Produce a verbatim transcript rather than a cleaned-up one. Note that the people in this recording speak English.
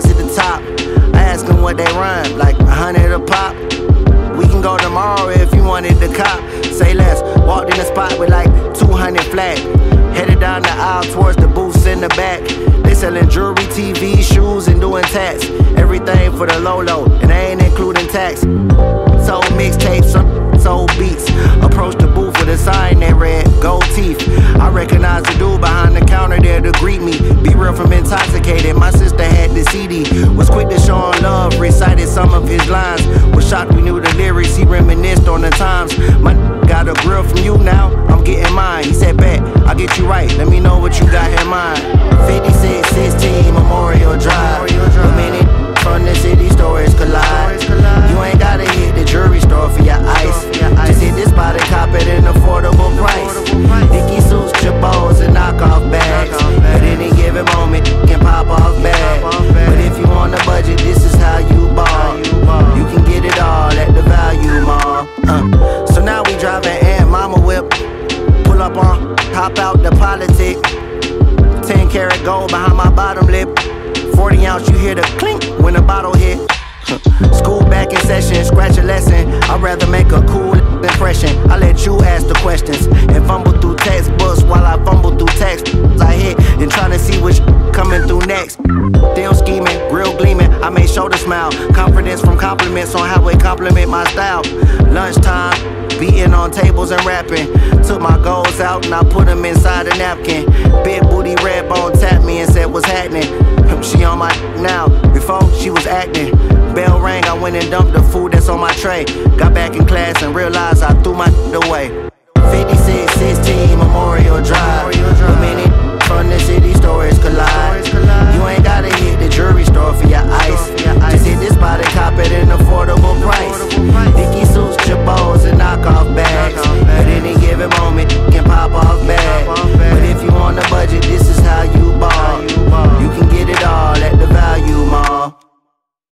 cars at the top. I ask them what they run, like a hundred a pop. We can go tomorrow if you wanted to cop. Say less, walked in the spot with like two hundred flat. Headed down the aisle towards the booths in the back. They selling jewelry, T V, shoes, and doing tats. Everything for the low low, and they ain't including tax. Sold mixtapes, some sold beats. Approached the booth with a sign that read gold teeth. I recognized the dude behind the counter there to greet me. Be real from Intoxicated, my sister had the C D. Was quick to show him love, recited some of his lines. Was shocked we knew the lyrics, he reminisced on the times. My got a grill from you now, I'm getting mine. He said, bet, I'll get you right, let me know what you got in mind. fifty-six sixteen Memorial Drive. A minute from the city stores collide. You ain't gotta hit the jewelry store for your ice. Just hit this spot and cop it at an affordable price. Dickie suits, chapeaus, and knockoff bags. At any given moment, you can pop off bag. But if you on a budget, this is how you ball. You can get it all at the Value Mall. Uh. So now we driving Aunt Mama whip. Pull up on, hop out the politic. ten karat gold behind my bottom lip. forty ounce, you hear the clink when the bottle hit. School back in session, scratch a lesson. I'd rather make a cool impression. I let you ask the questions and fumble through textbooks while I fumble through text. I hit and trying to see which coming through next. Damn scheming, grill gleaming, I made shoulder smile. Confidence from compliments on how it compliment my style. Lunchtime, beating on tables and rapping. Took my goals out and I put them inside a napkin. Big booty red bone tapped me and said what's happening. She on my now, before she was acting. Bell rang, I went and dumped the food that's on my tray. Got back in class and realized I threw my away.